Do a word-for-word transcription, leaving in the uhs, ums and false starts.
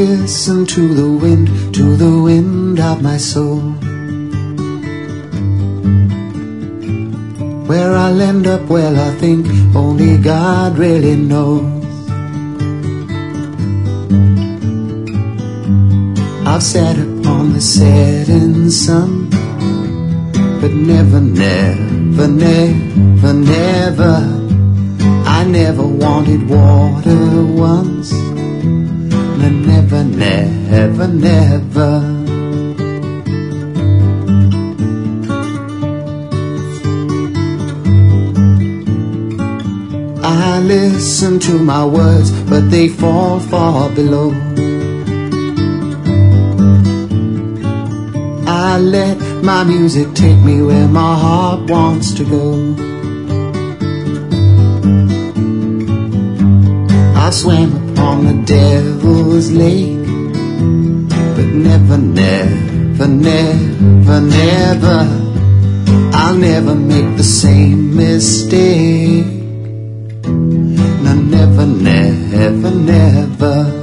listen to the wind, to the wind of my soul. Where I'll end up, well, I think only God really knows. I've sat upon the setting sun, but never, never, never, never, I never wanted water once. No, never, never, never. I listen to my words, but they fall far below. I let my music take me where my heart wants to go. I swam upon the devil's lake, but never, never, never, never, I'll never make the same mistake. No, never, never, never.